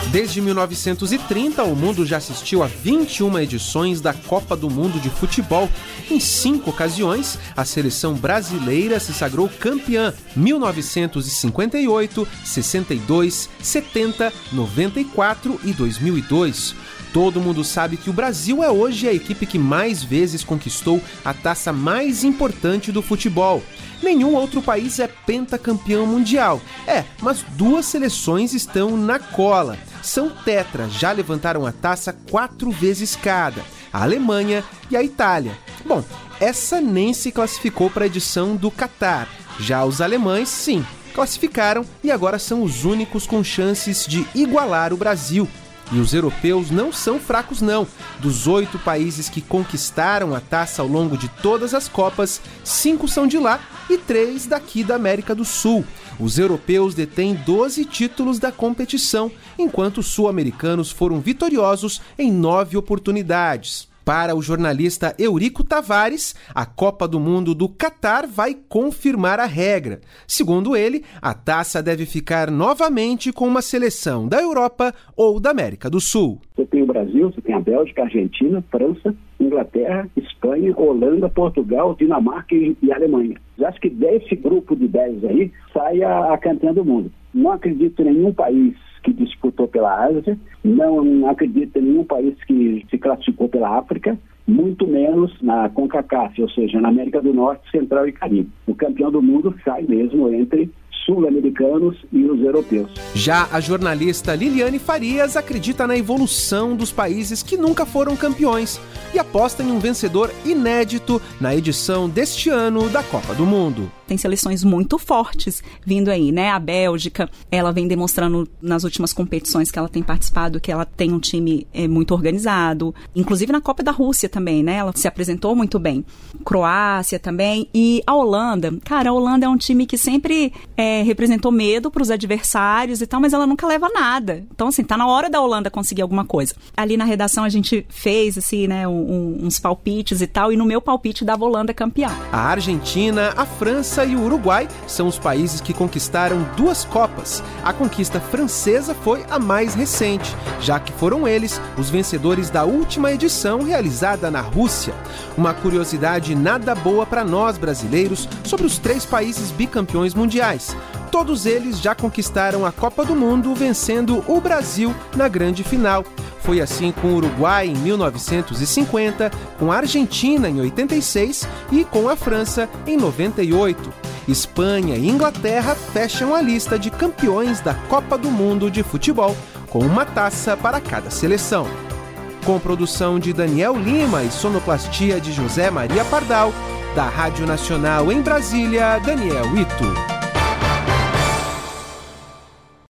Desde 1930, o mundo já assistiu a 21 edições da Copa do Mundo de Futebol. Em 5 ocasiões, a seleção brasileira se sagrou campeã: 1958, 62, 70, 94 e 2002. Todo mundo sabe que o Brasil é hoje a equipe que mais vezes conquistou a taça mais importante do futebol. Nenhum outro país é pentacampeão mundial. Mas 2 seleções estão na cola. São tetra, já levantaram a taça 4 vezes cada: a Alemanha e a Itália. Bom, essa nem se classificou para a edição do Catar. Já os alemães, sim, classificaram e agora são os únicos com chances de igualar o Brasil. E os europeus não são fracos não. Dos 8 países que conquistaram a taça ao longo de todas as Copas, 5 são de lá e 3 daqui da América do Sul. Os europeus detêm 12 títulos da competição, enquanto os sul-americanos foram vitoriosos em 9 oportunidades. Para o jornalista Eurico Tavares, a Copa do Mundo do Catar vai confirmar a regra. Segundo ele, a taça deve ficar novamente com uma seleção da Europa ou da América do Sul. Você tem o Brasil, você tem a Bélgica, a Argentina, França, Inglaterra, Espanha, Holanda, Portugal, Dinamarca e Alemanha. Eu acho que desse grupo de 10 aí sai a campeã do mundo. Não acredito em nenhum país que disputou pela Ásia, não acredito em nenhum país que se classificou pela África, muito menos na CONCACAF, ou seja, na América do Norte, Central e Caribe. O campeão do mundo sai mesmo entre sul-americanos e os europeus. Já a jornalista Liliane Farias acredita na evolução dos países que nunca foram campeões e aposta em um vencedor inédito na edição deste ano da Copa do Mundo. Tem seleções muito fortes vindo aí, né? A Bélgica, ela vem demonstrando nas últimas competições que ela tem participado que ela tem um time muito organizado. Inclusive na Copa da Rússia também, né? Ela se apresentou muito bem. Croácia também. E a Holanda, cara, a Holanda é um time que sempre representou medo para os adversários e tal, mas ela nunca leva nada. Então, assim, tá na hora da Holanda conseguir alguma coisa. Ali na redação a gente fez, assim, né, uns palpites e tal, e no meu palpite dava a Holanda campeã. A Argentina, a França e o Uruguai são os países que conquistaram 2 Copas. A conquista francesa foi a mais recente, já que foram eles os vencedores da última edição realizada na Rússia. Uma curiosidade nada boa para nós brasileiros sobre os 3 países bicampeões mundiais. Todos eles já conquistaram a Copa do Mundo, vencendo o Brasil na grande final. Foi assim com o Uruguai em 1950, com a Argentina em 86 e com a França em 98. Espanha e Inglaterra fecham a lista de campeões da Copa do Mundo de futebol, com uma taça para cada seleção. Com produção de Daniel Lima e sonoplastia de José Maria Pardal, da Rádio Nacional em Brasília, Daniel Ito.